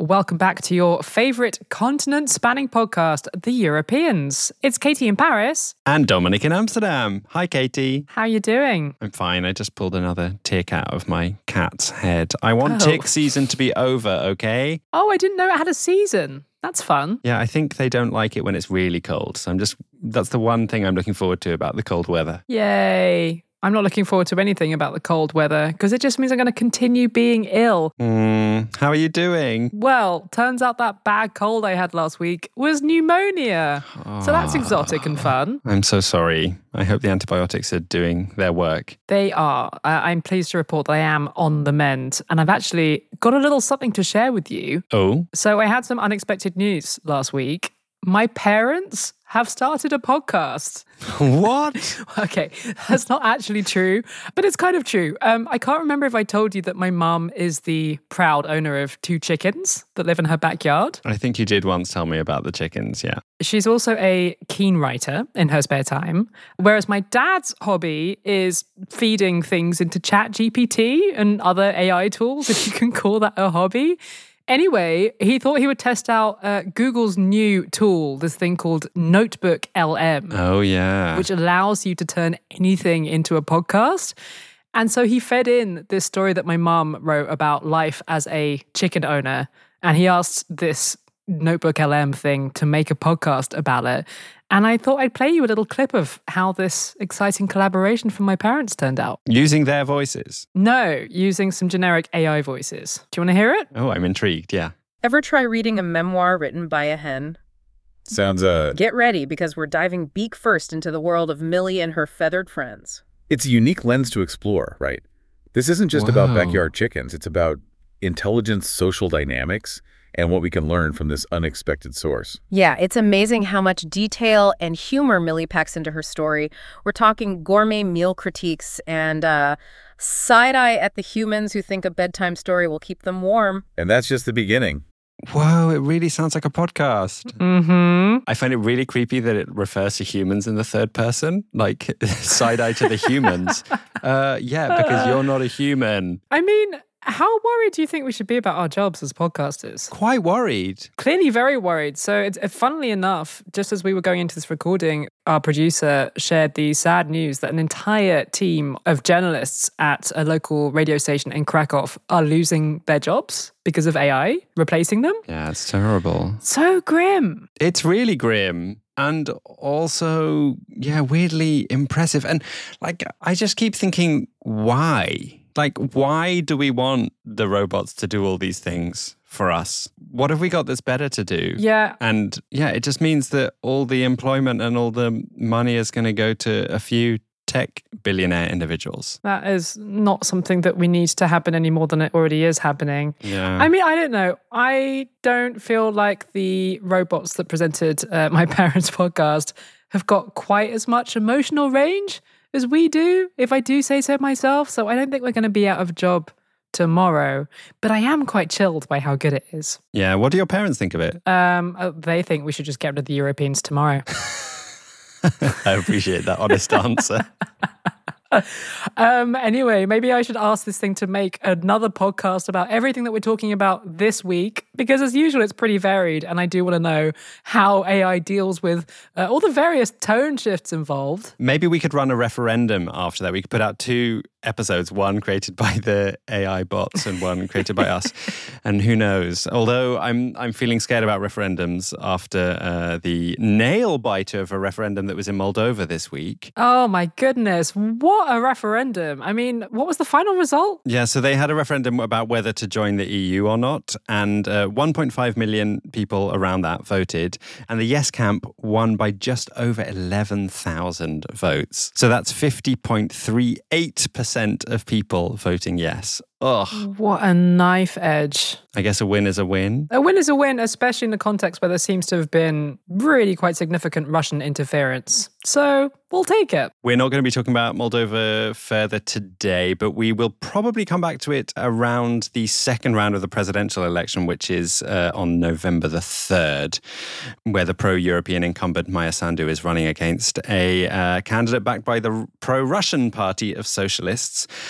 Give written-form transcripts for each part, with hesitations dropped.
welcome back to your favourite continent-spanning podcast, The Europeans. It's Katie in Paris. And Dominic in Amsterdam. Hi, Katie. How are you doing? I'm fine. I just pulled another tick out of my cat's head. I want tick season to be over, okay? Oh, I didn't know it had a season. That's fun. Yeah, I think they don't like it when it's really cold. So that's the one thing I'm looking forward to about the cold weather. Yay. I'm not looking forward to anything about the cold weather because it just means I'm going to continue being ill. How are you doing? Well, turns out that bad cold I had last week was pneumonia. So that's exotic and fun. I'm so sorry. I hope the antibiotics are doing their work. They are. I'm pleased to report that I am on the mend. And I've actually got a little something to share with you. Oh? So I had some unexpected news last week. My parents have started a podcast. What? Okay, that's not actually true, but it's kind of true. I can't remember if I told you that my mum is the proud owner of 2 chickens that live in her backyard. I think you did once tell me about the chickens, yeah. She's also a keen writer in her spare time, whereas my dad's hobby is feeding things into ChatGPT and other AI tools, if you can call that a hobby. Anyway, he thought he would test out Google's new tool, this thing called Notebook LM. Oh, yeah. Which allows you to turn anything into a podcast. And so he fed in this story that my mum wrote about life as a chicken owner. And he asked this Notebook LM thing to make a podcast about it. And I thought I'd play you a little clip of how this exciting collaboration from my parents turned out. Using their voices? No, using some generic AI voices. Do you want to hear it? Oh, I'm intrigued, yeah. Ever try reading a memoir written by a hen? Sounds, Get ready, because we're diving beak first into the world of Millie and her feathered friends. It's a unique lens to explore, right? This isn't just about backyard chickens. It's about intelligence, social dynamics, and what we can learn from this unexpected source. Yeah, it's amazing how much detail and humor Millie packs into her story. We're talking gourmet meal critiques and side-eye at the humans who think a bedtime story will keep them warm. And that's just the beginning. Whoa, it really sounds like a podcast. Mm-hmm. I find it really creepy that it refers to humans in the third person, like side-eye to the humans. Yeah, because you're not a human. I mean, how worried do you think we should be about our jobs as podcasters? Quite worried. Clearly very worried. So it's funnily enough, just as we were going into this recording, our producer shared the sad news that an entire team of journalists at a local radio station in Krakow are losing their jobs because of AI replacing them. Yeah, it's terrible. So grim. It's really grim. And also, yeah, weirdly impressive. And like, I just keep thinking, why? Like, why do we want the robots to do all these things for us? What have we got that's better to do? Yeah. And yeah, it just means that all the employment and all the money is going to go to a few tech billionaire individuals. That is not something that we need to happen any more than it already is happening. Yeah. I mean, I don't know. I don't feel like the robots that presented my parents' podcast have got quite as much emotional range as we do, if I do say so myself. So I don't think we're going to be out of a job tomorrow, but I am quite chilled by how good it is. Yeah. What do your parents think of it? They think we should just get rid of the Europeans tomorrow. I appreciate that honest answer. Anyway, maybe I should ask this thing to make another podcast about everything that we're talking about this week, because as usual, it's pretty varied. And I do want to know how AI deals with all the various tone shifts involved. Maybe we could run a referendum after that. We could put out 2 episodes, one created by the AI bots and one created by us. And who knows? Although I'm feeling scared about referendums after the nail biter of a referendum that was in Moldova this week. Oh my goodness. What a referendum. I mean, what was the final result? Yeah, so they had a referendum about whether to join the EU or not. And 1.5 million people around that voted. And the yes camp won by just over 11,000 votes. So that's 50.38% of people voting yes. Ugh. What a knife edge. I guess a win is a win. A win is a win, especially in the context where there seems to have been really quite significant Russian interference. So we'll take it. We're not going to be talking about Moldova further today, but we will probably come back to it around the second round of the presidential election, which is on November the 3rd, where the pro-European incumbent Maia Sandu is running against a candidate backed by the pro-Russian Party of Socialists.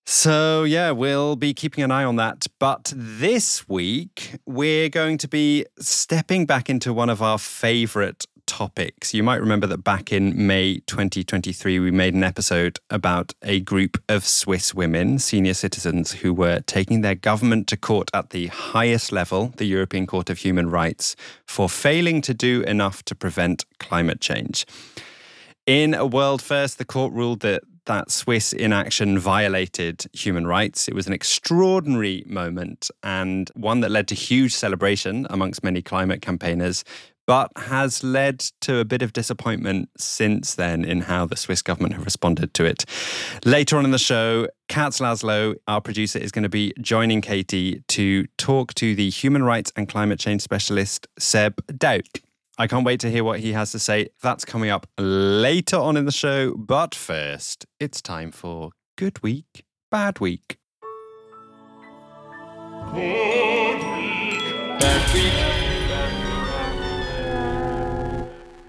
So, yeah, we'll be keeping an eye on that. But this week, we're going to be stepping back into one of our favourite topics. You might remember that back in May 2023, we made an episode about a group of Swiss women, senior citizens, who were taking their government to court at the highest level, the European Court of Human Rights, for failing to do enough to prevent climate change. In a world first, the court ruled that Swiss inaction violated human rights. It was an extraordinary moment and one that led to huge celebration amongst many climate campaigners, but has led to a bit of disappointment since then in how the Swiss government have responded to it. Later on in the show, Katz Laszlo, our producer, is going to be joining Katie to talk to the human rights and climate change specialist, Seb Dauk. I can't wait to hear what he has to say. That's coming up later on in the show. But first, it's time for Good Week, Bad Week. Good week, bad week.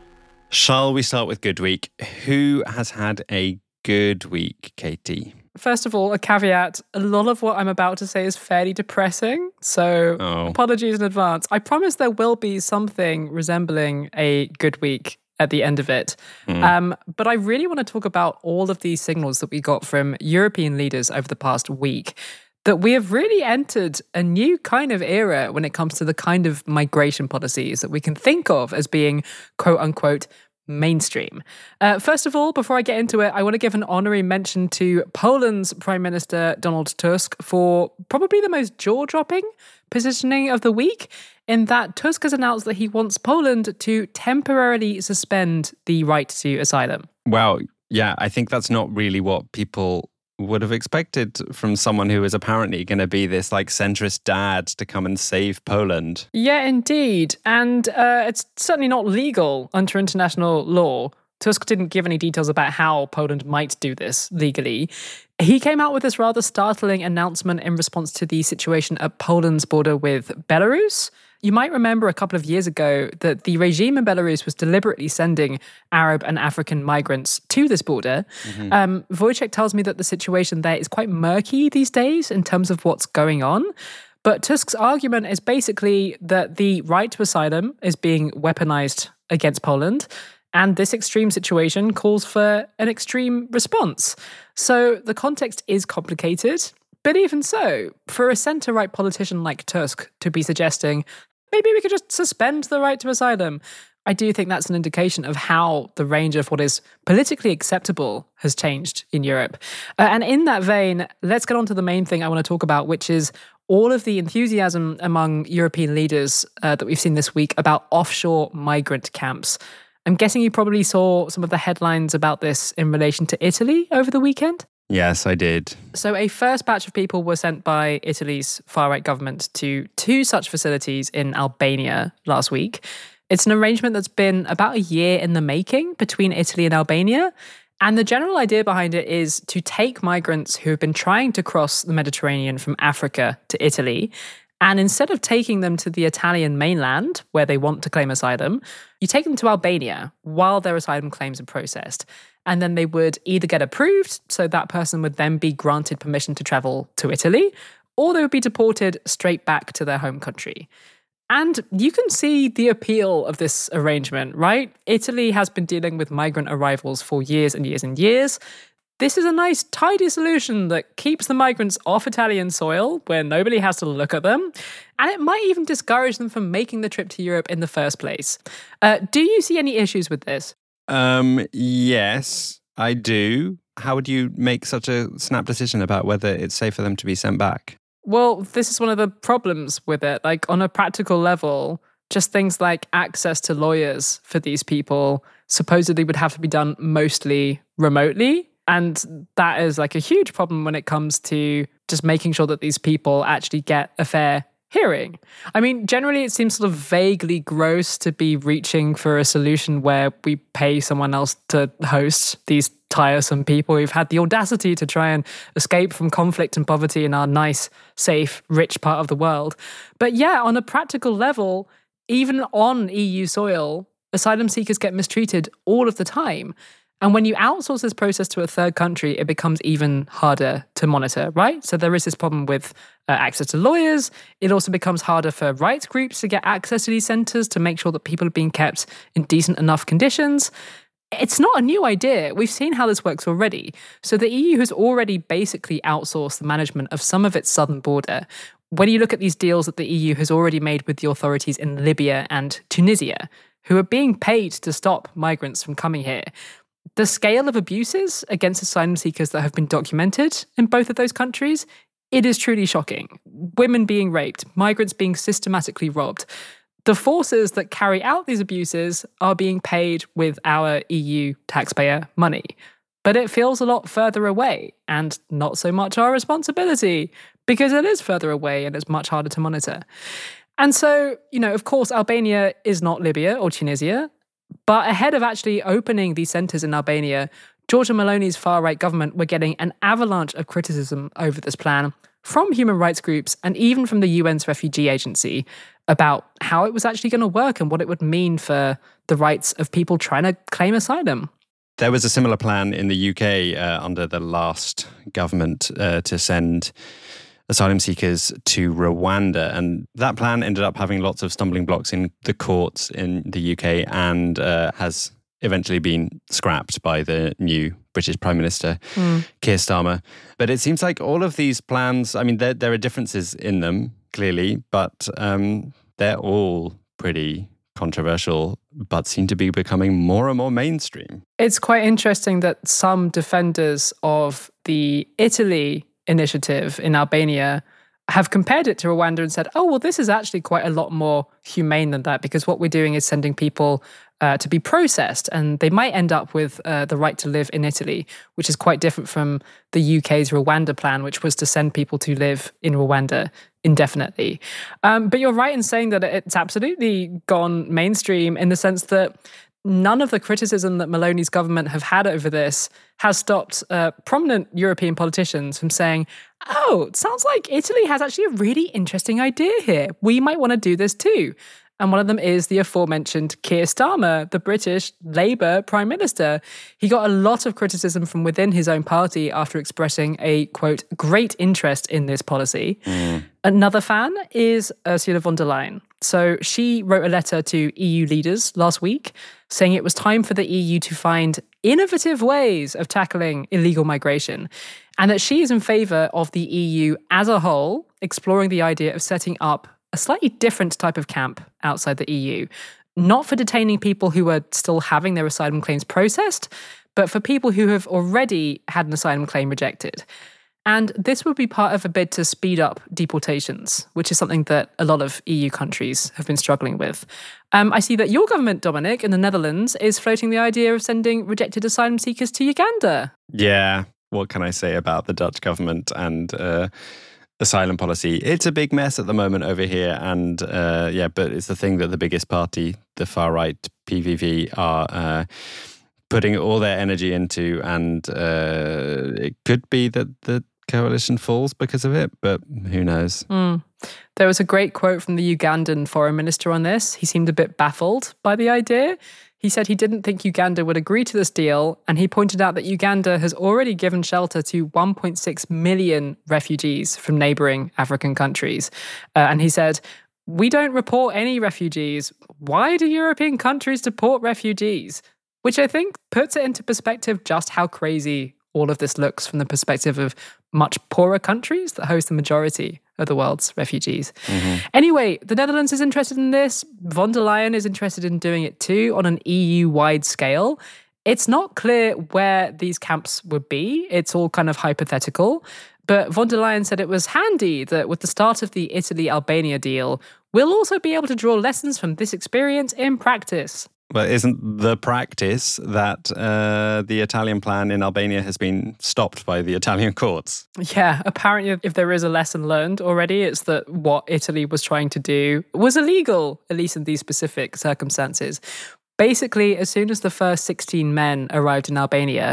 Shall we start with Good Week? Who has had a good week, Katie? First of all, a caveat. A lot of what I'm about to say is fairly depressing, so apologies in advance. I promise there will be something resembling a good week at the end of it. But I really want to talk about all of these signals that we got from European leaders over the past week, that we have really entered a new kind of era when it comes to the kind of migration policies that we can think of as being, quote unquote, mainstream. First of all, before I get into it, I want to give an honorary mention to Poland's Prime Minister Donald Tusk for probably the most jaw-dropping positioning of the week, in that Tusk has announced that he wants Poland to temporarily suspend the right to asylum. Wow. Yeah, I think that's not really what people would have expected from someone who is apparently going to be this like centrist dad to come and save Poland. Yeah, indeed. And it's certainly not legal under international law. Tusk didn't give any details about how Poland might do this legally. He came out with this rather startling announcement in response to the situation at Poland's border with Belarus. You might remember a couple of years ago that the regime in Belarus was deliberately sending Arab and African migrants to this border. Wojciech tells me that the situation there is quite murky these days in terms of what's going on. But Tusk's argument is basically that the right to asylum is being weaponized against Poland, and this extreme situation calls for an extreme response. So the context is complicated. But even so, for a centre-right politician like Tusk to be suggesting, maybe we could just suspend the right to asylum, I do think that's an indication of how the range of what is politically acceptable has changed in Europe. And in that vein, let's get on to the main thing I want to talk about, which is all of the enthusiasm among European leaders that we've seen this week about offshore migrant camps. I'm guessing you probably saw some of the headlines about this in relation to Italy over the weekend? Yes, I did. So a first batch of people were sent by Italy's far-right government to 2 such facilities in Albania last week. It's an arrangement that's been about a year in the making between Italy and Albania. And the general idea behind it is to take migrants who have been trying to cross the Mediterranean from Africa to Italy, and instead of taking them to the Italian mainland, where they want to claim asylum, you take them to Albania while their asylum claims are processed. And then they would either get approved, so that person would then be granted permission to travel to Italy, or they would be deported straight back to their home country. And you can see the appeal of this arrangement, right? Italy has been dealing with migrant arrivals for years and years and years. This is a nice, tidy solution that keeps the migrants off Italian soil, where nobody has to look at them, and it might even discourage them from making the trip to Europe in the first place. Do you see any issues with this? Yes, I do. How would you make such a snap decision about whether it's safe for them to be sent back? Well, this is one of the problems with it. Like, on a practical level, just things like access to lawyers for these people supposedly would have to be done mostly remotely. And that is like a huge problem when it comes to just making sure that these people actually get a fair hearing. I mean, generally it seems sort of vaguely gross to be reaching for a solution where we pay someone else to host these tiresome people who've had the audacity to try and escape from conflict and poverty in our nice, safe, rich part of the world. But yeah, on a practical level, even on EU soil, asylum seekers get mistreated all of the time. And when you outsource this process to a third country, it becomes even harder to monitor, right? So there is this problem with access to lawyers. It also becomes harder for rights groups to get access to these centres to make sure that people are being kept in decent enough conditions. It's not a new idea. We've seen how this works already. So the EU has already basically outsourced the management of some of its southern border. When you look at these deals that the EU has already made with the authorities in Libya and Tunisia, who are being paid to stop migrants from coming here, the scale of abuses against asylum seekers that have been documented in both of those countries, it is truly shocking. Women being raped, migrants being systematically robbed. The forces that carry out these abuses are being paid with our EU taxpayer money. But it feels a lot further away and not so much our responsibility because it is further away and it's much harder to monitor. And so, of course, Albania is not Libya or Tunisia. But ahead of actually opening these centres in Albania, Giorgia Meloni's far-right government were getting an avalanche of criticism over this plan from human rights groups and even from the UN's refugee agency about how it was actually going to work and what it would mean for the rights of people trying to claim asylum. There was a similar plan in the UK under the last government to send asylum seekers to Rwanda. And that plan ended up having lots of stumbling blocks in the courts in the UK and has eventually been scrapped by the new British Prime Minister, Keir Starmer. But it seems like all of these plans, I mean, there are differences in them, clearly, but they're all pretty controversial, but seem to be becoming more and more mainstream. It's quite interesting that some defenders of the Italy initiative in Albania have compared it to Rwanda and said, oh, well, this is actually quite a lot more humane than that because what we're doing is sending people to be processed and they might end up with the right to live in Italy, which is quite different from the UK's Rwanda plan, which was to send people to live in Rwanda indefinitely. But you're right in saying that it's absolutely gone mainstream in the sense that none of the criticism that Meloni's government have had over this has stopped prominent European politicians from saying, oh, it sounds like Italy has actually a really interesting idea here. We might want to do this too. And one of them is the aforementioned Keir Starmer, the British Labour Prime Minister. He got a lot of criticism from within his own party after expressing a, quote, great interest in this policy. Another fan is Ursula von der Leyen. So she wrote a letter to EU leaders last week saying it was time for the EU to find innovative ways of tackling illegal migration and that she is in favour of the EU as a whole exploring the idea of setting up a slightly different type of camp outside the EU, not for detaining people who are still having their asylum claims processed, but for people who have already had an asylum claim rejected. And this would be part of a bid to speed up deportations, which is something that a lot of EU countries have been struggling with. I see that your government, Dominic, in the Netherlands, is floating the idea of sending rejected asylum seekers to Uganda. Yeah, what can I say about the Dutch government and asylum policy? It's a big mess at the moment over here. And but it's the thing that the biggest party, the far-right PVV, are putting all their energy into. And it could be that the coalition falls because of it, but who knows? There was a great quote from the Ugandan foreign minister on this. He seemed a bit baffled by the idea. He said he didn't think Uganda would agree to this deal, and he pointed out that Uganda has already given shelter to 1.6 million refugees from neighbouring African countries. And he said, we don't report any refugees. Why do European countries deport refugees? Which I think puts it into perspective just how crazy all of this looks from the perspective of much poorer countries that host the majority of the world's refugees. Anyway, the Netherlands is interested in this. Von der Leyen is interested in doing it too on an EU-wide scale. It's not clear where these camps would be. It's all kind of hypothetical. But von der Leyen said it was handy that with the start of the Italy-Albania deal, we'll also be able to draw lessons from this experience in practice. Well, isn't the practice that the Italian plan in Albania has been stopped by the Italian courts? Yeah, apparently if there is a lesson learned already, it's that what Italy was trying to do was illegal, at least in these specific circumstances. Basically, as soon as the first 16 men arrived in Albania,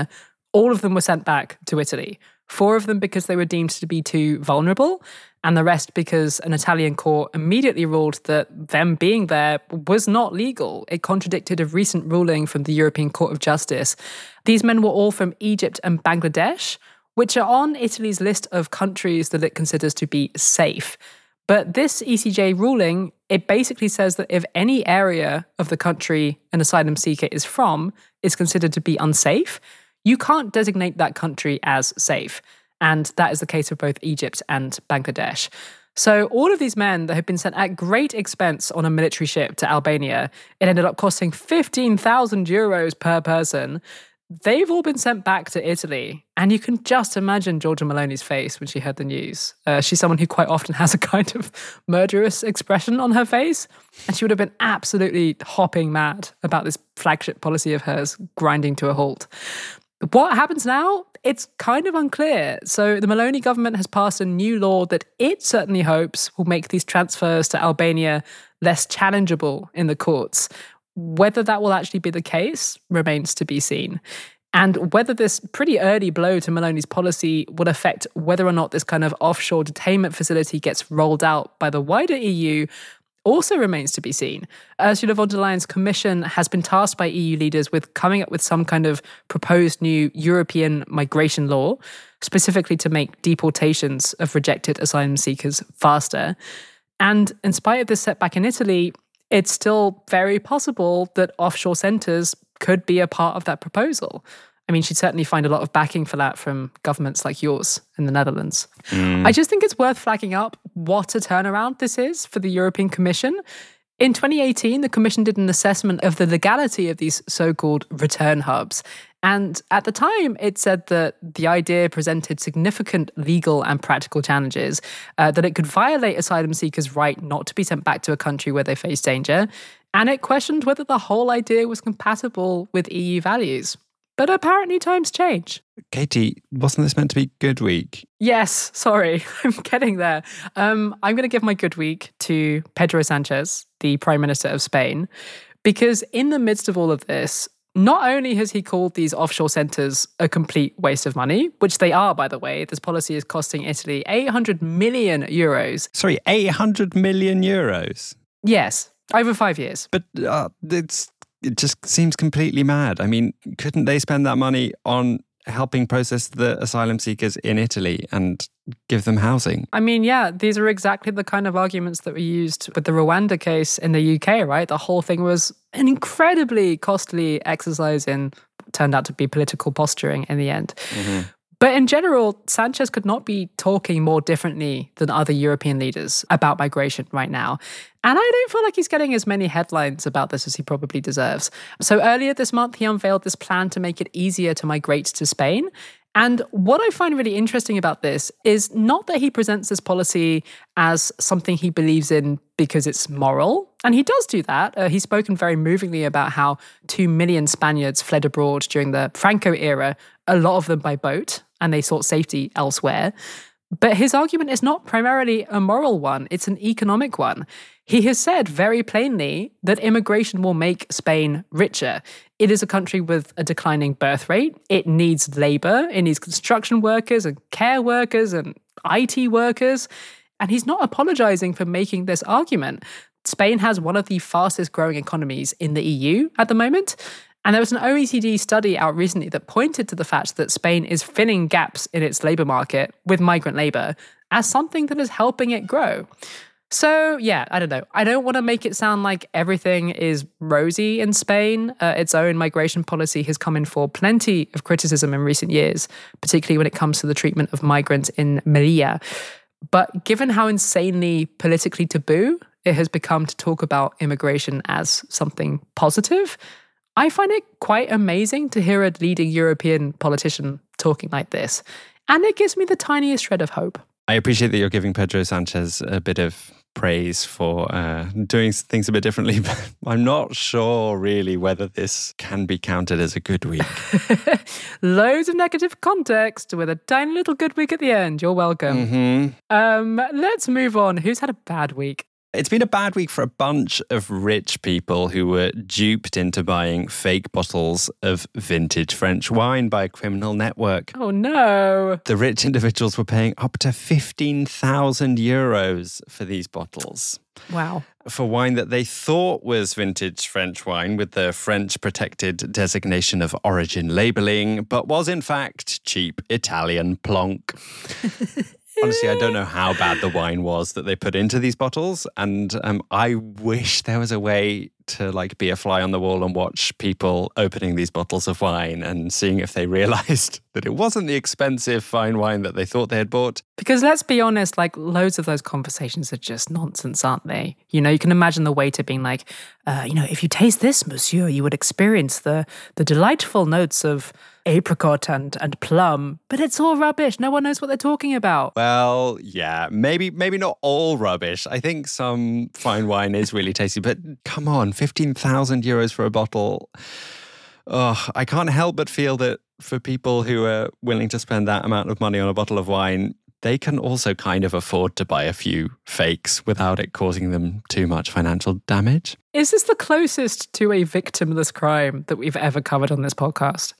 All of them were sent back to Italy. 4 of them because they were deemed to be too vulnerable, and the rest because an Italian court immediately ruled that them being there was not legal. It contradicted a recent ruling from the European Court of Justice. These men were all from Egypt and Bangladesh, which are on Italy's list of countries that it considers to be safe. But this ECJ ruling, it basically says that if any area of the country an asylum seeker is from is considered to be unsafe, you can't designate that country as safe. And that is the case of both Egypt and Bangladesh. So all of these men that had been sent at great expense on a military ship to Albania, it ended up costing 15,000 euros per person. They've all been sent back to Italy. And you can just imagine Giorgia Meloni's face when she heard the news. She's someone who quite often has a kind of murderous expression on her face. And she would have been absolutely hopping mad about this flagship policy of hers grinding to a halt. What happens now? It's kind of unclear. So the Meloni government has passed a new law that it certainly hopes will make these transfers to Albania less challengeable in the courts. Whether that will actually be the case remains to be seen. And whether this pretty early blow to Meloni's policy would affect whether or not this kind of offshore detainment facility gets rolled out by the wider EU also remains to be seen. Ursula von der Leyen's commission has been tasked by EU leaders with coming up with some kind of proposed new European migration law, specifically to make deportations of rejected asylum seekers faster. And in spite of this setback in Italy, it's still very possible that offshore centres could be a part of that proposal. I mean, she'd certainly find a lot of backing for that from governments like yours in the Netherlands. I just think it's worth flagging up what a turnaround this is for the European Commission. In 2018, the Commission did an assessment of the legality of these so-called return hubs. And at the time, it said that the idea presented significant legal and practical challenges, that it could violate asylum seekers' right not to be sent back to a country where they face danger. And it questioned whether the whole idea was compatible with EU values. But apparently times change. Katie, wasn't this meant to be Good Week? Yes, sorry, I'm getting there. I'm going to give my good week to Pedro Sanchez, the Prime Minister of Spain, because in the midst of all of this, not only has he called these offshore centres a complete waste of money, which they are, by the way. This policy is costing Italy 800 million euros. Sorry, 800 million euros? Yes, over 5 years. But it just seems completely mad. I mean, couldn't they spend that money on helping process the asylum seekers in Italy and give them housing? I mean, yeah, these are exactly the kind of arguments that were used with the Rwanda case in the UK, right? The whole thing was an incredibly costly exercise in what turned out to be political posturing in the end. Mm-hmm. But in general, Sanchez could not be talking more differently than other European leaders about migration right now. And I don't feel like he's getting as many headlines about this as he probably deserves. So earlier this month, he unveiled this plan to make it easier to migrate to Spain. And what I find really interesting about this is not that he presents this policy as something he believes in because it's moral. And he does do that. He's spoken very movingly about how 2 million Spaniards fled abroad during the Franco era, a lot of them by boat, and they sought safety elsewhere. But his argument is not primarily a moral one, it's an economic one. He has said very plainly that immigration will make Spain richer. It is a country with a declining birth rate. It needs labour. It needs construction workers and care workers and IT workers. And he's not apologising for making this argument. Spain has one of the fastest growing economies in the EU at the moment. And there was an OECD study out recently that pointed to the fact that Spain is filling gaps in its labour market with migrant labour as something that is helping it grow. So, yeah, I don't know. I don't want to make it sound like everything is rosy in Spain. Its own migration policy has come in for plenty of criticism in recent years, particularly when it comes to the treatment of migrants in Melilla. But given how insanely politically taboo it has become to talk about immigration as something positive, I find it quite amazing to hear a leading European politician talking like this. And it gives me the tiniest shred of hope. I appreciate that you're giving Pedro Sanchez a bit of praise for doing things a bit differently, but I'm not sure really whether this can be counted as a good week. Loads of negative context with a tiny little good week at the end. You're welcome. Mm-hmm. Let's move on. Who's had a bad week? It's been a bad week for a bunch of rich people who were duped into buying fake bottles of vintage French wine by a criminal network. Oh, no. The rich individuals were paying up to 15,000 euros for these bottles. Wow. For wine that they thought was vintage French wine with the French protected designation of origin labeling, but was in fact cheap Italian plonk. Honestly, I don't know how bad the wine was that they put into these bottles. And I wish there was a way to be a fly on the wall and watch people opening these bottles of wine and seeing if they realized that it wasn't the expensive fine wine that they thought they had bought. Because let's be honest, loads of those conversations are just nonsense, aren't they? You can imagine the waiter being like, if you taste this, monsieur, you would experience the delightful notes of apricot and plum, but it's all rubbish. No one knows what they're talking about. Well, yeah, maybe not all rubbish. I think some fine wine is really tasty, but come on, 15,000 euros for a bottle. Oh, I can't help but feel that for people who are willing to spend that amount of money on a bottle of wine, they can also kind of afford to buy a few fakes without it causing them too much financial damage. Is this the closest to a victimless crime that we've ever covered on this podcast?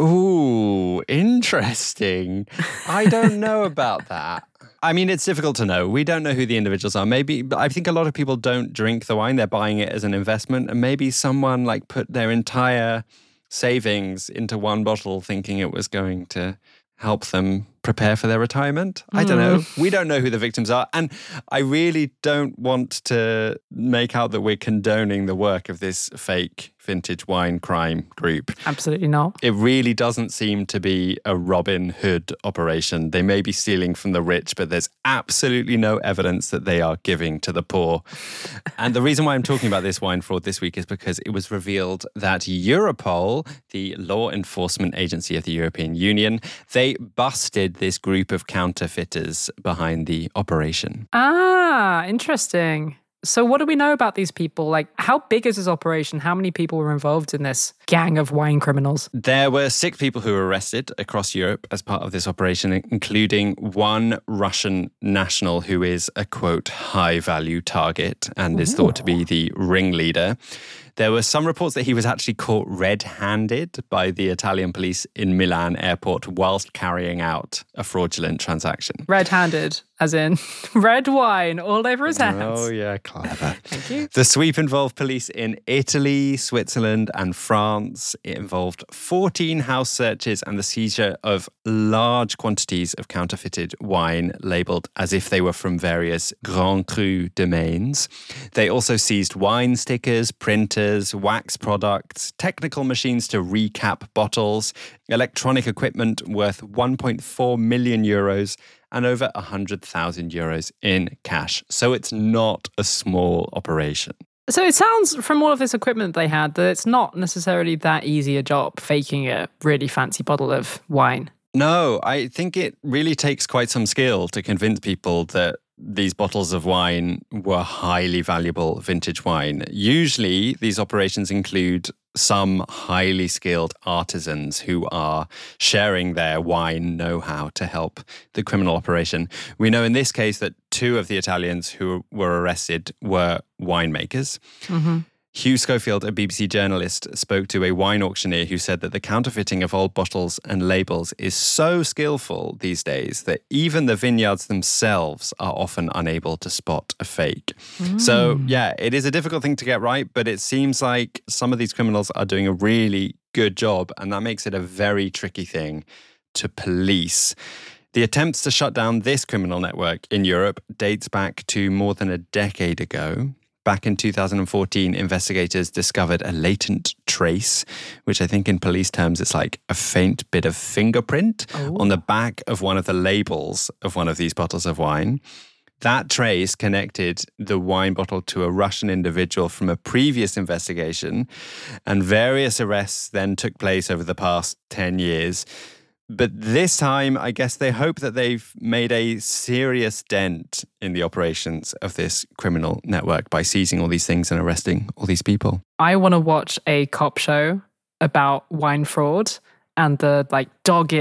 Ooh, interesting. I don't know about that. I mean, it's difficult to know. We don't know who the individuals are. Maybe, I think a lot of people don't drink the wine. They're buying it as an investment. And maybe someone put their entire savings into one bottle thinking it was going to help them prepare for their retirement. I don't know. We don't know who the victims are. And I really don't want to make out that we're condoning the work of this fake vintage wine crime group. Absolutely not. It really doesn't seem to be a Robin Hood operation. They may be stealing from the rich, but there's absolutely no evidence that they are giving to the poor. And the reason why I'm talking about this wine fraud this week is because it was revealed that Europol, the law enforcement agency of the European Union, they busted this group of counterfeiters behind the operation. Ah, interesting. So what do we know about these people? How big is this operation? How many people were involved in this gang of wine criminals? There were 6 people who were arrested across Europe as part of this operation, including one Russian national who is a, quote, high-value target and is thought to be the ringleader. There were some reports that he was actually caught red-handed by the Italian police in Milan airport whilst carrying out a fraudulent transaction. Red-handed, as in red wine all over his hands. Oh, yeah, clever. Thank you. The sweep involved police in Italy, Switzerland, and France. It involved 14 house searches and the seizure of large quantities of counterfeited wine labelled as if they were from various Grand Cru domains. They also seized wine stickers, printers, wax products, technical machines to recap bottles, electronic equipment worth 1.4 million euros, and over 100,000 euros in cash. So it's not a small operation. So it sounds from all of this equipment they had that it's not necessarily that easy a job faking a really fancy bottle of wine. No, I think it really takes quite some skill to convince people that these bottles of wine were highly valuable vintage wine. Usually, these operations include some highly skilled artisans who are sharing their wine know-how to help the criminal operation. We know in this case that 2 of the Italians who were arrested were winemakers. Mm-hmm. Hugh Schofield, a BBC journalist, spoke to a wine auctioneer who said that the counterfeiting of old bottles and labels is so skillful these days that even the vineyards themselves are often unable to spot a fake. So, yeah, it is a difficult thing to get right, but it seems like some of these criminals are doing a really good job, and that makes it a very tricky thing to police. The attempts to shut down this criminal network in Europe dates back to more than a decade ago. Back in 2014, investigators discovered a latent trace, which I think in police terms it's like a faint bit of fingerprint on the back of one of the labels of one of these bottles of wine. That trace connected the wine bottle to a Russian individual from a previous investigation, and various arrests then took place over the past 10 years. But this time, I guess they hope that they've made a serious dent in the operations of this criminal network by seizing all these things and arresting all these people. I want to watch a cop show about wine fraud and the dogged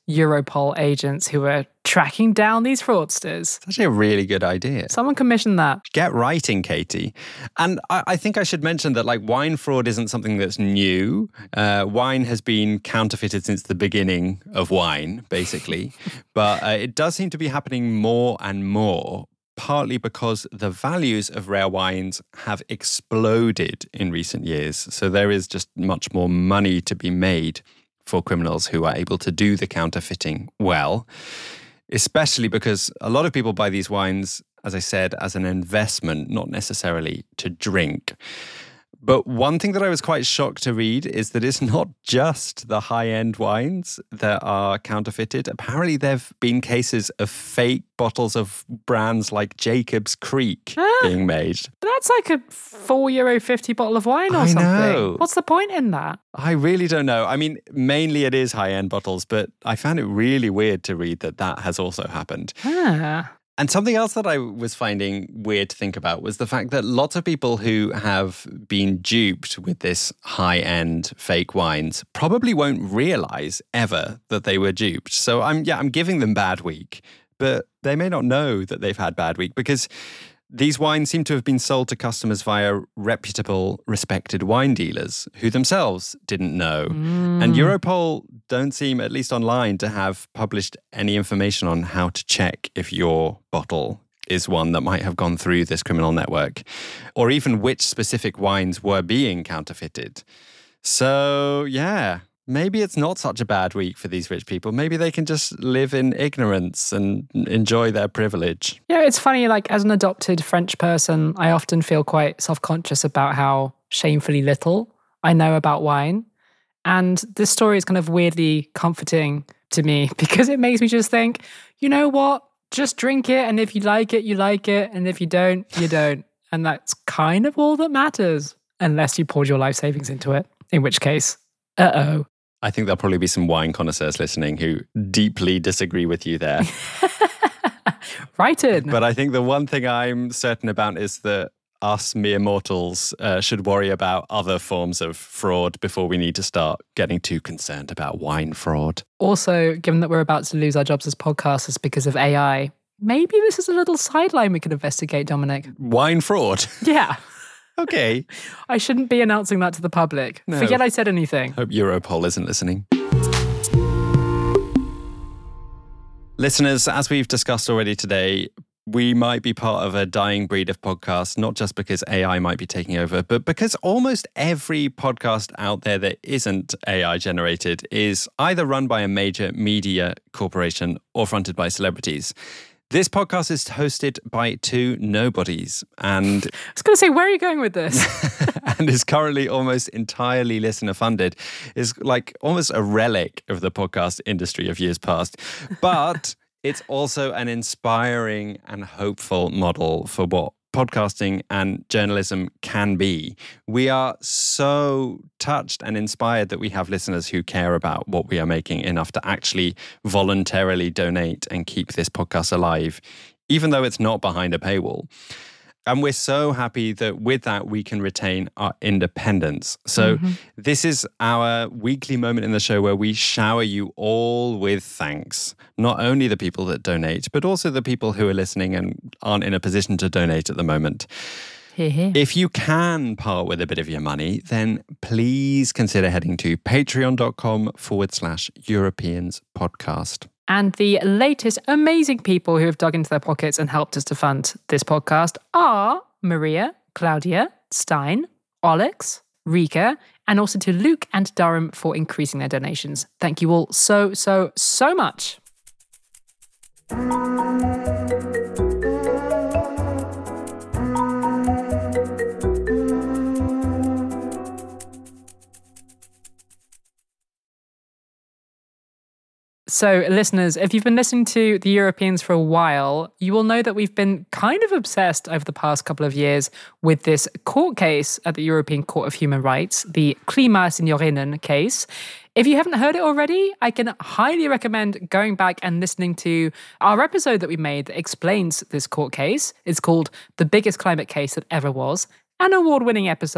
Europol agents who are tracking down these fraudsters. It's actually a really good idea. Someone commissioned that. Get writing, Katie. And I think I should mention that wine fraud isn't something that's new. Wine has been counterfeited since the beginning of wine, basically. But it does seem to be happening more and more, partly because the values of rare wines have exploded in recent years. So there is just much more money to be made for criminals who are able to do the counterfeiting well, especially because a lot of people buy these wines, as I said, as an investment, not necessarily to drink. But one thing that I was quite shocked to read is that it's not just the high-end wines that are counterfeited. Apparently, there have been cases of fake bottles of brands like Jacob's Creek being made. That's like a €4.50 bottle of wine or something. Know. What's the point in that? I really don't know. I mean, mainly it is high-end bottles, but I found it really weird to read that has also happened. And something else that I was finding weird to think about was the fact that lots of people who have been duped with this high-end fake wines probably won't realize ever that they were duped. So I'm giving them bad week, but they may not know that they've had bad week because these wines seem to have been sold to customers via reputable, respected wine dealers who themselves didn't know. And Europol don't seem, at least online, to have published any information on how to check if your bottle is one that might have gone through this criminal network, or even which specific wines were being counterfeited. So, yeah. Maybe it's not such a bad week for these rich people. Maybe they can just live in ignorance and enjoy their privilege. Yeah, it's funny, as an adopted French person, I often feel quite self-conscious about how shamefully little I know about wine. And this story is kind of weirdly comforting to me because it makes me just think, you know what? Just drink it. And if you like it, you like it. And if you don't, you don't. And that's kind of all that matters. Unless you poured your life savings into it, in which case, uh-oh. I think there'll probably be some wine connoisseurs listening who deeply disagree with you there. Right in. But I think the one thing I'm certain about is that us mere mortals should worry about other forms of fraud before we need to start getting too concerned about wine fraud. Also, given that we're about to lose our jobs as podcasters because of AI, maybe this is a little sideline we could investigate, Dominic. Wine fraud? Yeah. Okay. I shouldn't be announcing that to the public. No. Forget I said anything. Hope Europol isn't listening. Listeners, as we've discussed already today, we might be part of a dying breed of podcasts, not just because AI might be taking over, but because almost every podcast out there that isn't AI generated is either run by a major media corporation or fronted by celebrities. This podcast is hosted by two nobodies and I was going to say, where are you going with this? and is currently almost entirely listener funded, is almost a relic of the podcast industry of years past. But it's also an inspiring and hopeful model for what podcasting and journalism can be. We are so touched and inspired that we have listeners who care about what we are making enough to actually voluntarily donate and keep this podcast alive, even though it's not behind a paywall. And we're so happy that with that, we can retain our independence. So this is our weekly moment in the show where we shower you all with thanks. Not only the people that donate, but also the people who are listening and aren't in a position to donate at the moment. If you can part with a bit of your money, then please consider heading to patreon.com/Europeans podcast. And the latest amazing people who have dug into their pockets and helped us to fund this podcast are Maria, Claudia, Stein, Alex, Rika, and also to Luke and Durham for increasing their donations. Thank you all so, so, so much. So, listeners, if you've been listening to the Europeans for a while, you will know that we've been kind of obsessed over the past couple of years with this court case at the European Court of Human Rights, the Klimasignorinen case. If you haven't heard it already, I can highly recommend going back and listening to our episode that we made that explains this court case. It's called The Biggest Climate Case That Ever Was, an award-winning episode.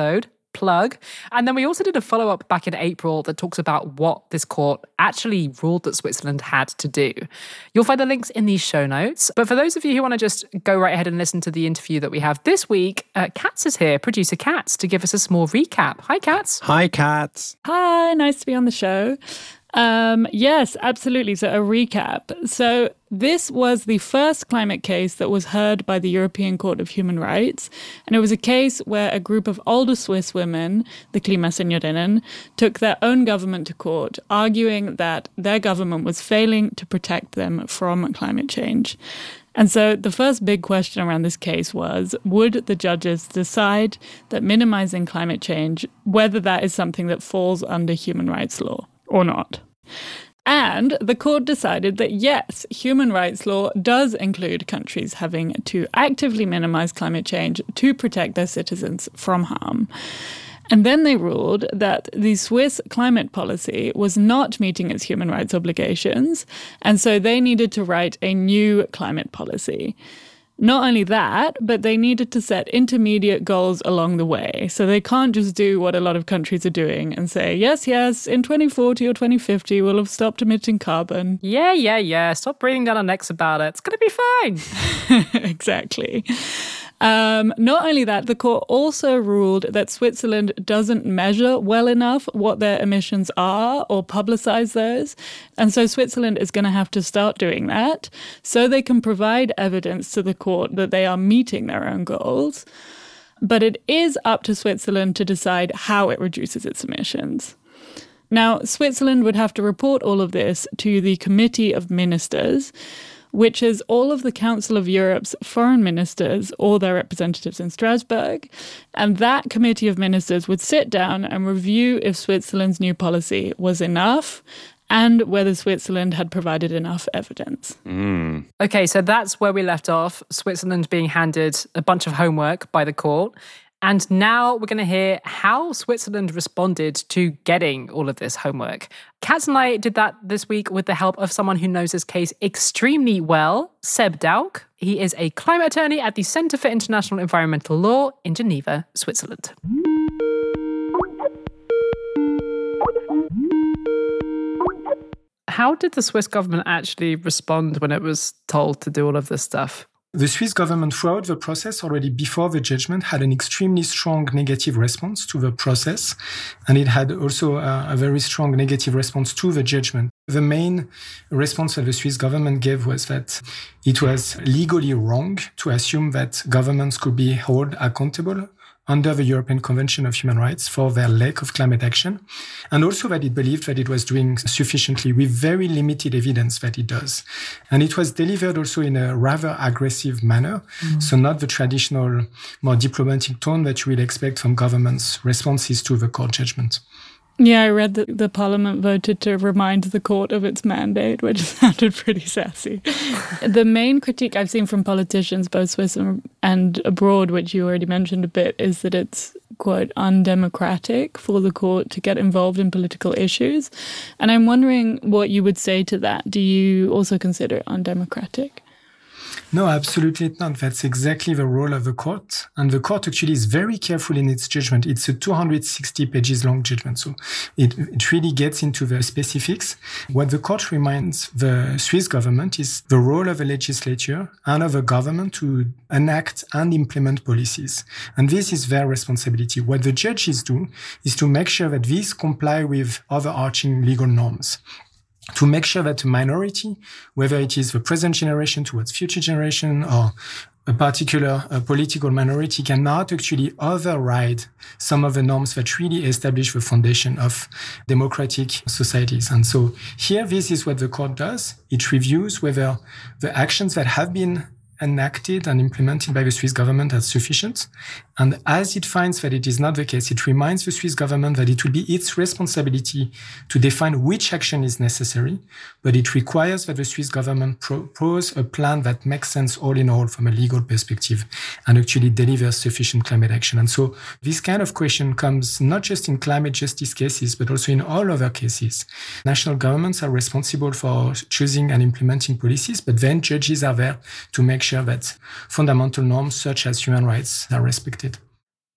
plug. And then we also did a follow-up back in April that talks about what this court actually ruled that Switzerland had to do. You'll find the links in these show notes. But for those of you who want to just go right ahead and listen to the interview that we have this week, Katz is here, producer Katz, to give us a small recap. Hi, Katz. Hi, Katz. Hi, nice to be on the show. Yes, absolutely. So a recap. So this was the first climate case that was heard by the European Court of Human Rights. And it was a case where a group of older Swiss women, the Klimaseniorinnen, took their own government to court, arguing that their government was failing to protect them from climate change. And so the first big question around this case was, would the judges decide that minimizing climate change, whether that is something that falls under human rights law or not? And the court decided that yes, human rights law does include countries having to actively minimize climate change to protect their citizens from harm. And then they ruled that the Swiss climate policy was not meeting its human rights obligations, and so they needed to write a new climate policy. Not only that, but they needed to set intermediate goals along the way. So they can't just do what a lot of countries are doing and say, yes, in 2040 or 2050, we'll have stopped emitting carbon. Yeah. Stop breathing down our necks about it. It's going to be fine. Exactly. Not only that, the court also ruled that Switzerland doesn't measure well enough what their emissions are or publicize those. And so Switzerland is going to have to start doing that so they can provide evidence to the court that they are meeting their own goals. But it is up to Switzerland to decide how it reduces its emissions. Now, Switzerland would have to report all of this to the Committee of Ministers, which is all of the Council of Europe's foreign ministers or their representatives in Strasbourg. And that Committee of Ministers would sit down and review if Switzerland's new policy was enough and whether Switzerland had provided enough evidence. Okay, so that's where we left off, Switzerland being handed a bunch of homework by the court. And now we're going to hear how Switzerland responded to getting all of this homework. Katz and I did that this week with the help of someone who knows this case extremely well, Seb Dauk. He is a climate attorney at the Centre for International Environmental Law in Geneva, Switzerland. How did the Swiss government actually respond when it was told to do all of this stuff? The Swiss government throughout the process, already before the judgment, had an extremely strong negative response to the process, and it had also a very strong negative response to the judgment. The main response that the Swiss government gave was that it was legally wrong to assume that governments could be held accountable under the European Convention of Human Rights for their lack of climate action, and also that it believed that it was doing sufficiently with very limited evidence that it does. And it was delivered also in a rather aggressive manner, so not the traditional, more diplomatic tone that you would expect from governments' responses to the court judgment. Yeah, I read that the parliament voted to remind the court of its mandate, which sounded pretty sassy. The main critique I've seen from politicians, both Swiss and abroad, which you already mentioned a bit, is that it's, quote, undemocratic for the court to get involved in political issues. And I'm wondering what you would say to that. Do you also consider it undemocratic? No, absolutely not. That's exactly the role of the court. And the court actually is very careful in its judgment. It's a 260 pages long judgment. So it really gets into the specifics. What the court reminds the Swiss government is the role of the legislature and of the government to enact and implement policies. And this is their responsibility. What the judges do is to make sure that these comply with overarching legal norms, to make sure that a minority, whether it is the present generation towards future generation or a particular political minority, cannot actually override some of the norms that really establish the foundation of democratic societies. And so here, this is what the court does. It reviews whether the actions that have been enacted and implemented by the Swiss government are sufficient. And as it finds that it is not the case, it reminds the Swiss government that it will be its responsibility to define which action is necessary, but it requires that the Swiss government propose a plan that makes sense all in all from a legal perspective and actually delivers sufficient climate action. And so this kind of question comes not just in climate justice cases, but also in all other cases. National governments are responsible for choosing and implementing policies, but then judges are there to make sure that fundamental norms such as human rights are respected.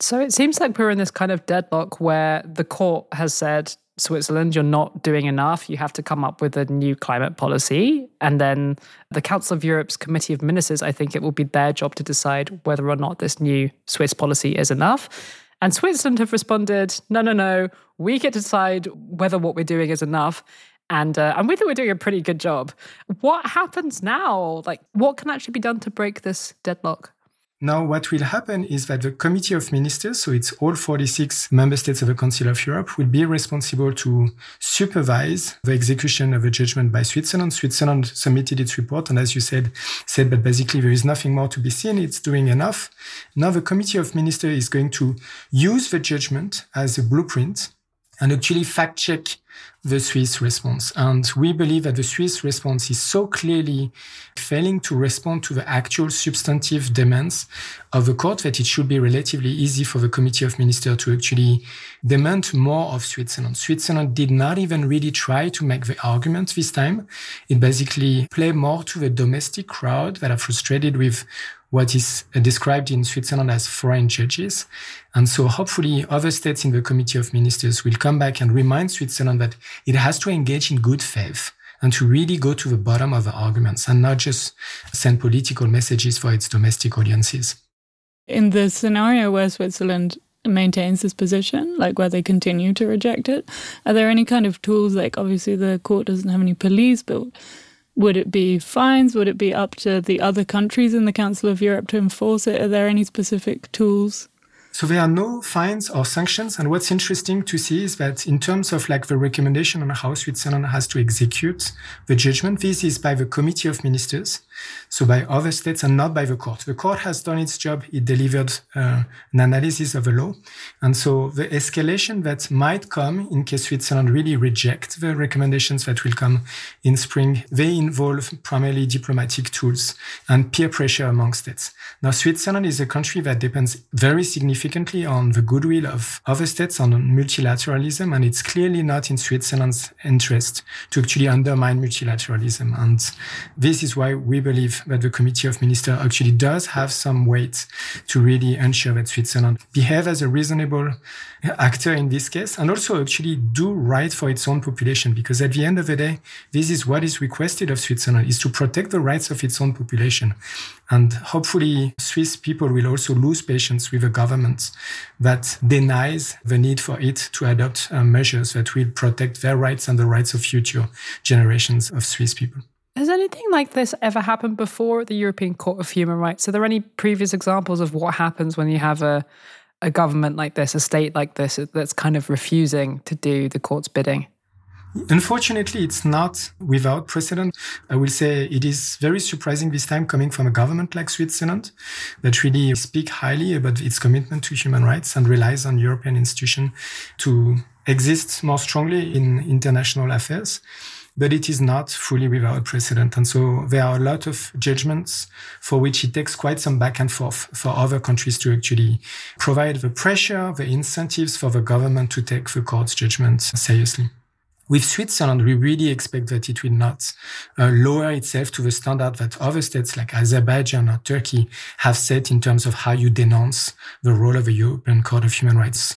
So it seems like we're in this kind of deadlock where the court has said, Switzerland, you're not doing enough. You have to come up with a new climate policy. And then the Council of Europe's Committee of Ministers, I think it will be their job to decide whether or not this new Swiss policy is enough. And Switzerland have responded, no, we get to decide whether what we're doing is enough. And we think we're doing a pretty good job. What happens now? Like, what can actually be done to break this deadlock? Now, what will happen is that the Committee of Ministers, so it's all 46 member states of the Council of Europe, will be responsible to supervise the execution of a judgment by Switzerland. Switzerland submitted its report, and as you said that basically there is nothing more to be seen. It's doing enough. Now, the Committee of Ministers is going to use the judgment as a blueprint and actually fact-check the Swiss response. And we believe that the Swiss response is so clearly failing to respond to the actual substantive demands of the court that it should be relatively easy for the Committee of Ministers to actually demand more of Switzerland. Switzerland did not even really try to make the argument this time. It basically played more to the domestic crowd that are frustrated with what is described in Switzerland as foreign judges. And so hopefully other states in the Committee of Ministers will come back and remind Switzerland that it has to engage in good faith and to really go to the bottom of the arguments and not just send political messages for its domestic audiences. In the scenario where Switzerland maintains this position, like where they continue to reject it, are there any kind of tools, like obviously the court doesn't have any police, but would it be fines? Would it be up to the other countries in the Council of Europe to enforce it? Are there any specific tools? So there are no fines or sanctions. And what's interesting to see is that in terms of like the recommendation on how Switzerland has to execute the judgment, this is by the Committee of Ministers, so by other states and not by the court. The court has done its job. It delivered an analysis of the law. And so the escalation that might come in case Switzerland really reject the recommendations that will come in spring, they involve primarily diplomatic tools and peer pressure among states. Now, Switzerland is a country that depends very significantly on the goodwill of other states, on multilateralism, and it's clearly not in Switzerland's interest to actually undermine multilateralism. And this is why we believe that the Committee of Ministers actually does have some weight to really ensure that Switzerland behave as a reasonable actor in this case, and also actually do right for its own population, because at the end of the day, this is what is requested of Switzerland, is to protect the rights of its own population. And hopefully Swiss people will also lose patience with a government that denies the need for it to adopt measures that will protect their rights and the rights of future generations of Swiss people. Has anything like this ever happened before at the European Court of Human Rights? Are there any previous examples of what happens when you have a government like this, a state like this, that's kind of refusing to do the court's bidding? Unfortunately, it's not without precedent. I will say it is very surprising this time coming from a government like Switzerland that really speaks highly about its commitment to human rights and relies on European institutions to exist more strongly in international affairs. But it is not fully without precedent. And so there are a lot of judgments for which it takes quite some back and forth for other countries to actually provide the pressure, the incentives for the government to take the court's judgments seriously. With Switzerland, we really expect that it will not lower itself to the standard that other states like Azerbaijan or Turkey have set in terms of how you denounce the role of the European Court of Human Rights.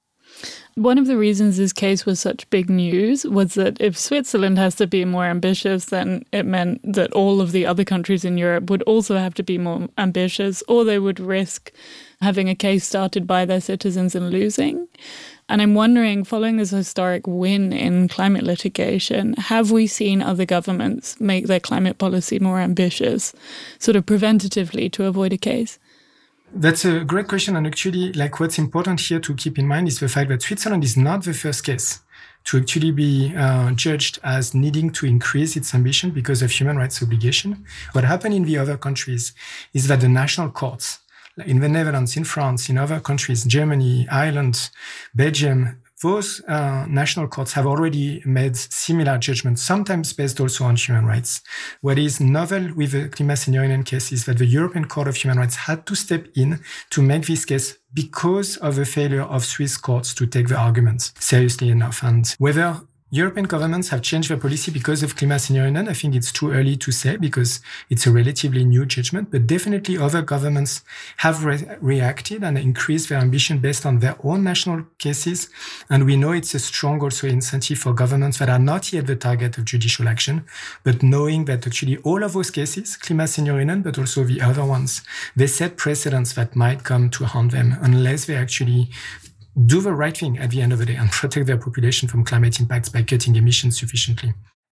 One of the reasons this case was such big news was that if Switzerland has to be more ambitious, then it meant that all of the other countries in Europe would also have to be more ambitious, or they would risk having a case started by their citizens and losing. And I'm wondering, following this historic win in climate litigation, have we seen other governments make their climate policy more ambitious, sort of preventatively to avoid a case? That's a great question. And actually, like what's important here to keep in mind is the fact that Switzerland is not the first case to actually be judged as needing to increase its ambition because of human rights obligation. What happened in the other countries is that the national courts, in the Netherlands, in France, in other countries, Germany, Ireland, Belgium, those national courts have already made similar judgments, sometimes based also on human rights. What is novel with the Klima Seniorinen case is that the European Court of Human Rights had to step in to make this case because of the failure of Swiss courts to take the arguments seriously enough. And whether European governments have changed their policy because of Klimasenioren. I think it's too early to say because it's a relatively new judgment, but definitely other governments have reacted and increased their ambition based on their own national cases. And we know it's a strong also incentive for governments that are not yet the target of judicial action, but knowing that actually all of those cases, Klimasenioren, but also the other ones, they set precedents that might come to haunt them unless they actually do the right thing at the end of the day and protect their population from climate impacts by cutting emissions sufficiently.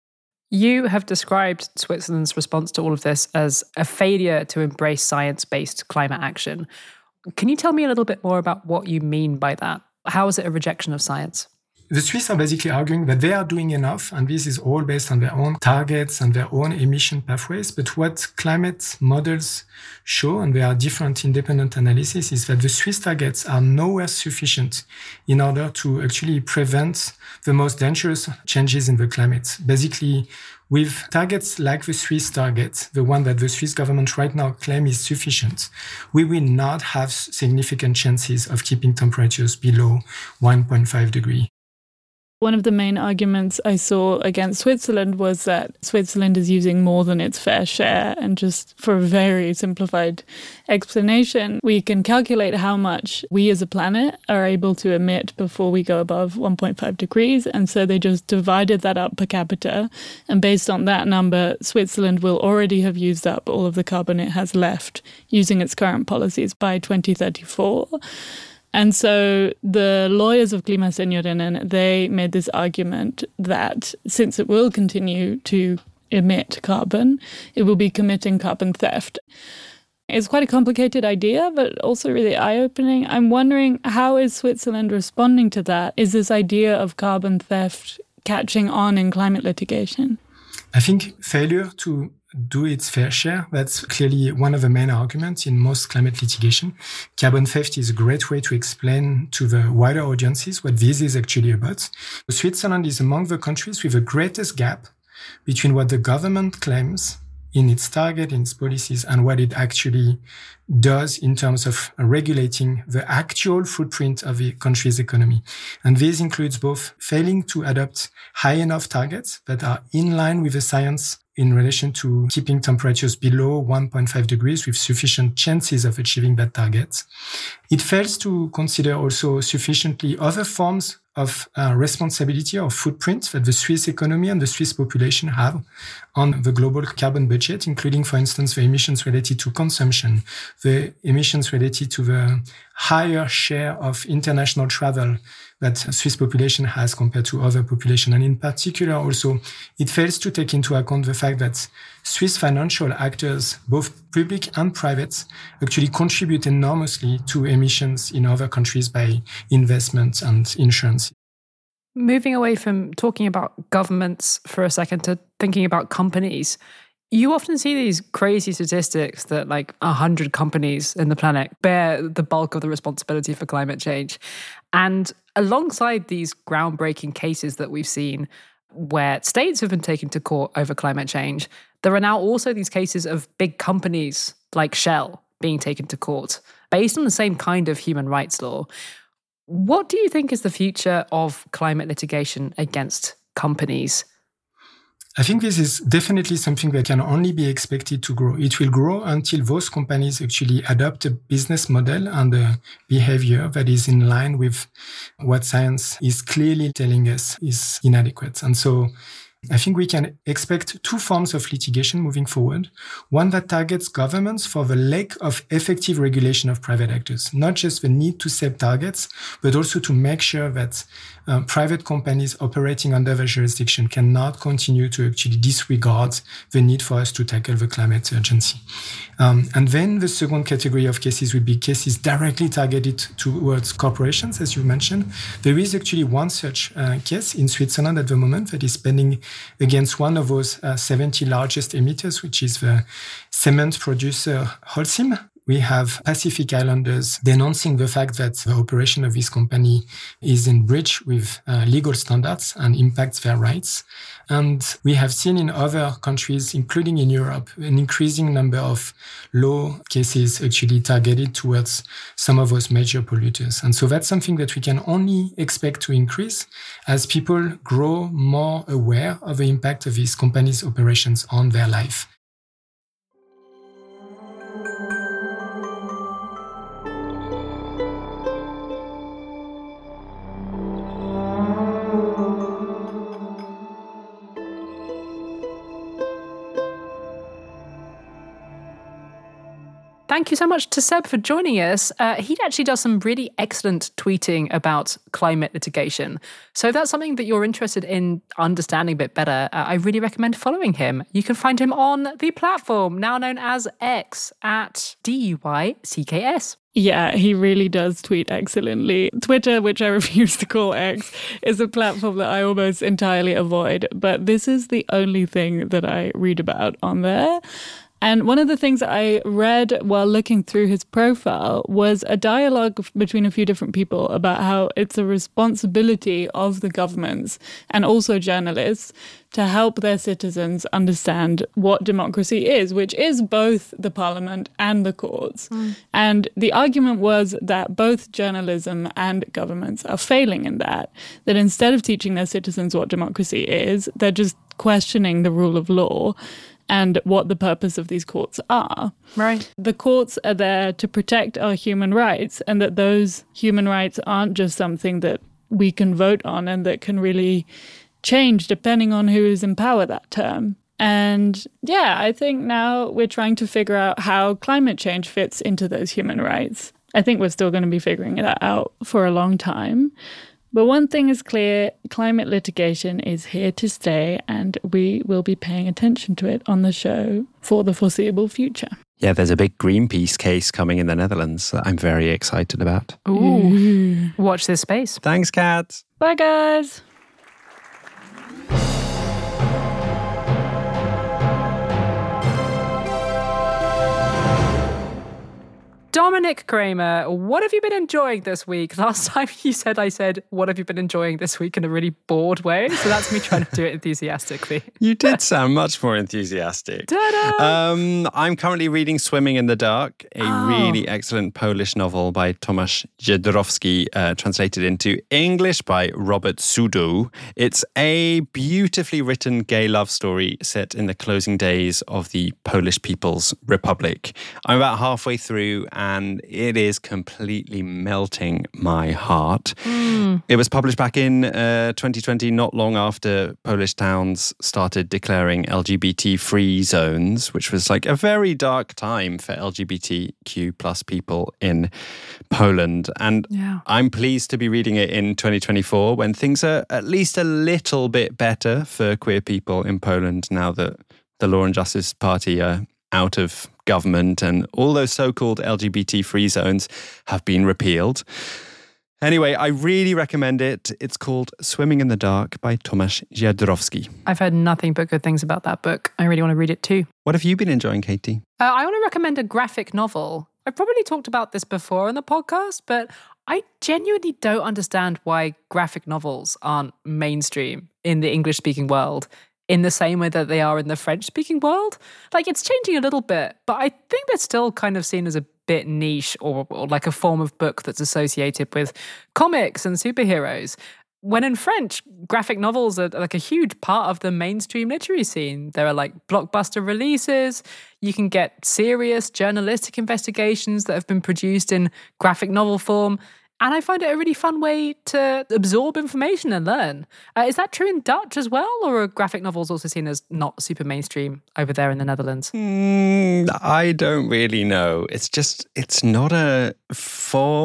You have described Switzerland's response to all of this as a failure to embrace science-based climate action. Can you tell me a little bit more about what you mean by that? How is it a rejection of science? The Swiss are basically arguing that they are doing enough, and this is all based on their own targets and their own emission pathways. But what climate models show, and there are different independent analyses, is that the Swiss targets are nowhere sufficient in order to actually prevent the most dangerous changes in the climate. Basically, with targets like the Swiss target, the one that the Swiss government right now claims is sufficient, we will not have significant chances of keeping temperatures below 1.5 degrees. One of the main arguments I saw against Switzerland was that Switzerland is using more than its fair share. And just for a very simplified explanation, we can calculate how much we as a planet are able to emit before we go above 1.5 degrees. And so they just divided that up per capita. And based on that number, Switzerland will already have used up all of the carbon it has left using its current policies by 2034. And so the lawyers of Klimasenioren, they made this argument that since it will continue to emit carbon, it will be committing carbon theft. It's quite a complicated idea, but also really eye-opening. I'm wondering, how is Switzerland responding to that? Is this idea of carbon theft catching on in climate litigation? I think failure to do its fair share, that's clearly one of the main arguments in most climate litigation. Carbon theft is a great way to explain to the wider audiences what this is actually about. Switzerland is among the countries with the greatest gap between what the government claims in its target, in its policies, and what it actually does in terms of regulating the actual footprint of the country's economy. And this includes both failing to adopt high enough targets that are in line with the science in relation to keeping temperatures below 1.5 degrees with sufficient chances of achieving that target. It fails to consider also sufficiently other forms of responsibility or footprint that the Swiss economy and the Swiss population have on the global carbon budget, including, for instance, the emissions related to consumption, the emissions related to the higher share of international travel that Swiss population has compared to other population. And in particular, also, it fails to take into account the fact that Swiss financial actors, both public and private, actually contribute enormously to emissions in other countries by investment and insurance. Moving away from talking about governments for a second to thinking about companies, you often see these crazy statistics that like 100 companies in the planet bear the bulk of the responsibility for climate change. And alongside these groundbreaking cases that we've seen where states have been taken to court over climate change, there are now also these cases of big companies like Shell being taken to court based on the same kind of human rights law. What do you think is the future of climate litigation against companies? I think this is definitely something that can only be expected to grow. It will grow until those companies actually adopt a business model and a behavior that is in line with what science is clearly telling us is inadequate. And so I think we can expect two forms of litigation moving forward. One that targets governments for the lack of effective regulation of private actors, not just the need to set targets, but also to make sure that private companies operating under the jurisdiction cannot continue to actually disregard the need for us to tackle the climate urgency. And then the second category of cases would be cases directly targeted towards corporations, as you mentioned. There is actually one such case in Switzerland at the moment that is pending against one of those 70 largest emitters, which is the cement producer Holcim, We have Pacific Islanders denouncing the fact that the operation of this company is in breach with legal standards and impacts their rights. And we have seen in other countries, including in Europe, an increasing number of law cases actually targeted towards some of those major polluters. And so that's something that we can only expect to increase as people grow more aware of the impact of these companies' operations on their life. Thank you so much to Seb for joining us. He actually does some really excellent tweeting about climate litigation. So if that's something that you're interested in understanding a bit better, I really recommend following him. You can find him on the platform, now known as X, at DUYCKS. Yeah, he really does tweet excellently. Twitter, which I refuse to call X, is a platform that I almost entirely avoid. But this is the only thing that I read about on there. And one of the things I read while looking through his profile was a dialogue between a few different people about how it's a responsibility of the governments and also journalists to help their citizens understand what democracy is, which is both the parliament and the courts. And the argument was that both journalism and governments are failing in that instead of teaching their citizens what democracy is, they're just questioning the rule of law and what the purpose of these courts are. Right. The courts are there to protect our human rights, and that those human rights aren't just something that we can vote on and that can really change depending on who is in power that term. And yeah, I think now we're trying to figure out how climate change fits into those human rights. I think we're still going to be figuring that out for a long time. But one thing is clear, climate litigation is here to stay, and we will be paying attention to it on the show for the foreseeable future. Yeah, there's a big Greenpeace case coming in the Netherlands that I'm very excited about. Ooh. Watch this space. Thanks, Kat. Bye, guys. Dominic Kramer, what have you been enjoying this week? Last time you said, I said, what have you been enjoying this week in a really bored way? So that's me trying to do it enthusiastically. You did sound much more enthusiastic. Ta-da! I'm currently reading Swimming in the Dark, a really excellent Polish novel by Tomasz Jedrzejowski, translated into English by Robert Sudow. It's a beautifully written gay love story set in the closing days of the Polish People's Republic. I'm about halfway through, and it is completely melting my heart. It was published back in 2020, not long after Polish towns started declaring LGBT-free zones, which was like a very dark time for LGBTQ plus people in Poland. And I'm pleased to be reading it in 2024 when things are at least a little bit better for queer people in Poland now that the Law and Justice Party are out of government and all those so-called LGBT-free zones have been repealed. Anyway, I really recommend it. It's called Swimming in the Dark by Tomasz Jedrzejowski. I've heard nothing but good things about that book. I really want to read it too. What have you been enjoying, Katie? I want to recommend a graphic novel. I've probably talked about this before on the podcast, but I genuinely don't understand why graphic novels aren't mainstream in the English-speaking world in the same way that they are in the French-speaking world. Like, it's changing a little bit, but I think they're still kind of seen as a bit niche or like a form of book that's associated with comics and superheroes. When in French, graphic novels are like a huge part of the mainstream literary scene. There are like blockbuster releases. You can get serious journalistic investigations that have been produced in graphic novel form. And I find it a really fun way to absorb information and learn. Is that true in Dutch as well? Or are graphic novels also seen as not super mainstream over there in the Netherlands? I don't really know. It's not a form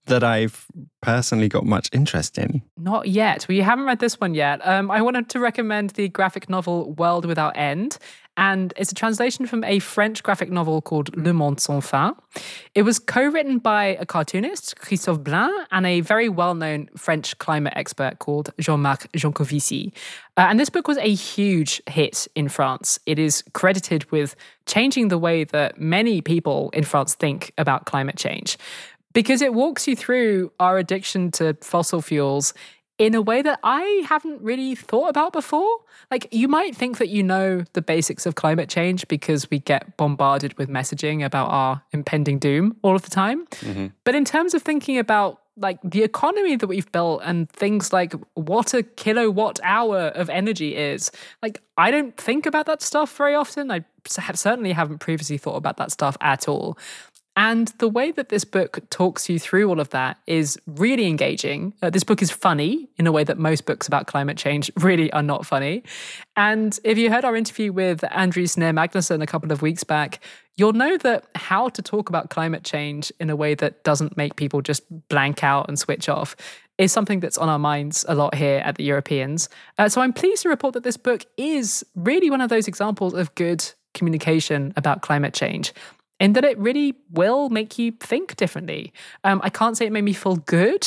that I've personally got much interest in. Not yet. We haven't read this one yet. I wanted to recommend the graphic novel World Without End. And it's a translation from a French graphic novel called Le Monde Sans Fin. It was co-written by a cartoonist, Christophe Blain, and a very well-known French climate expert called Jean-Marc Jancovici. And this book was a huge hit in France. It is credited with changing the way that many people in France think about climate change, because it walks you through our addiction to fossil fuels in a way that I haven't really thought about before. Like, you might think that you know the basics of climate change because we get bombarded with messaging about our impending doom all of the time. Mm-hmm. But in terms of thinking about like the economy that we've built and things like what a kilowatt hour of energy is, like, I don't think about that stuff very often. I certainly haven't previously thought about that stuff at all. And the way that this book talks you through all of that is really engaging. This book is funny in a way that most books about climate change really are not funny. And if you heard our interview with Andrew Snare Magnuson a couple of weeks back, you'll know that how to talk about climate change in a way that doesn't make people just blank out and switch off is something that's on our minds a lot here at the Europeans. So I'm pleased to report that this book is really one of those examples of good communication about climate change, in that it really will make you think differently. I can't say it made me feel good,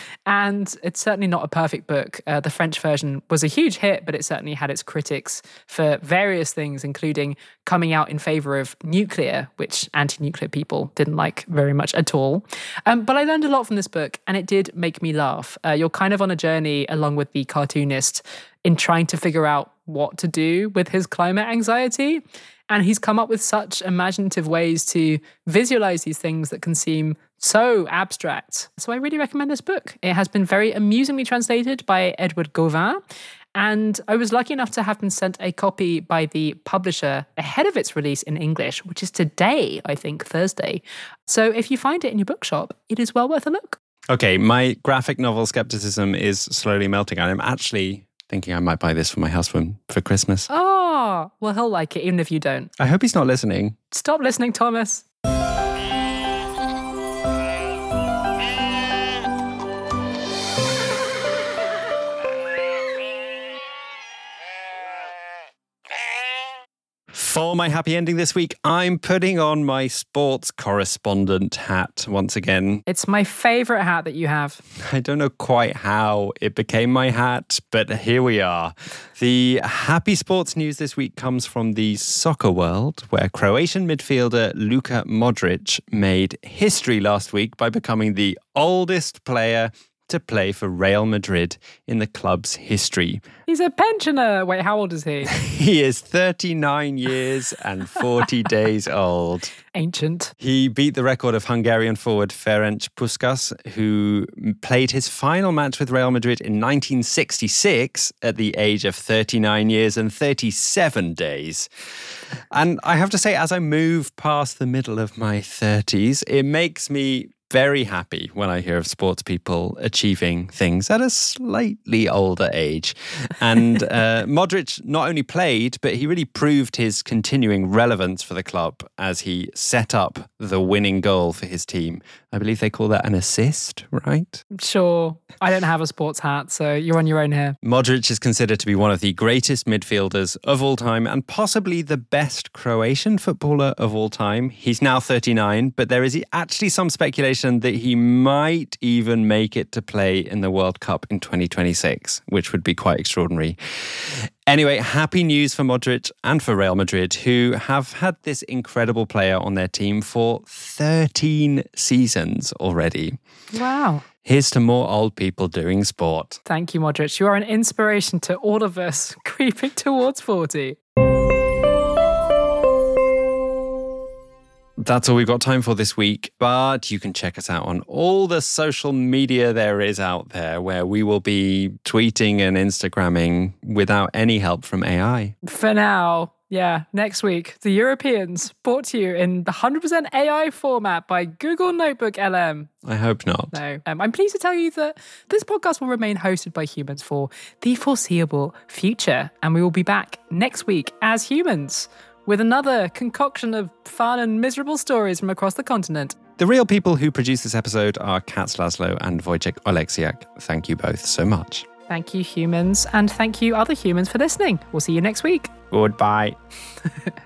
and it's certainly not a perfect book. The French version was a huge hit, but it certainly had its critics for various things, including coming out in favor of nuclear, which anti-nuclear people didn't like very much at all. But I learned a lot from this book, and it did make me laugh. You're kind of on a journey along with the cartoonist in trying to figure out what to do with his climate anxiety. And he's come up with such imaginative ways to visualize these things that can seem so abstract. So I really recommend this book. It has been very amusingly translated by Edward Gauvin. And I was lucky enough to have been sent a copy by the publisher ahead of its release in English, which is today, I think, Thursday. So if you find it in your bookshop, it is well worth a look. Okay, my graphic novel skepticism is slowly melting. I'm actually thinking I might buy this for my husband for Christmas. Oh, well, he'll like it, even if you don't. I hope he's not listening. Stop listening, Thomas. For my happy ending this week, I'm putting on my sports correspondent hat once again. It's my favourite hat that you have. I don't know quite how it became my hat, but here we are. The happy sports news this week comes from the soccer world, where Croatian midfielder Luka Modric made history last week by becoming the oldest player to play for Real Madrid in the club's history. He's a pensioner. Wait, how old is he? He is 39 years and 40 days old. Ancient. He beat the record of Hungarian forward Ferenc Puskás, who played his final match with Real Madrid in 1966 at the age of 39 years and 37 days. And I have to say, as I move past the middle of my 30s, it makes me very happy when I hear of sports people achieving things at a slightly older age. And Modric not only played, but he really proved his continuing relevance for the club as he set up the winning goal for his team. I believe they call that an assist, right? Sure. I don't have a sports hat, so you're on your own here. Modric is considered to be one of the greatest midfielders of all time and possibly the best Croatian footballer of all time. He's now 39, but there is actually some speculation that he might even make it to play in the World Cup in 2026, which would be quite extraordinary. Anyway, happy news for Modric and for Real Madrid, who have had this incredible player on their team for 13 seasons already. Wow. Here's to more old people doing sport. Thank you, Modric. You are an inspiration to all of us creeping towards 40. That's all we've got time for this week, but you can check us out on all the social media there is out there, where we will be tweeting and Instagramming without any help from AI. For now, yeah, next week, the Europeans, brought to you in the 100% AI format by Google Notebook LM. I hope not. No. I'm pleased to tell you that this podcast will remain hosted by humans for the foreseeable future, and we will be back next week as humans with another concoction of fun and miserable stories from across the continent. The real people who produced this episode are Katz Laszlo and Wojciech Oleksiak. Thank you both so much. Thank you, humans, and thank you, other humans, for listening. We'll see you next week. Goodbye.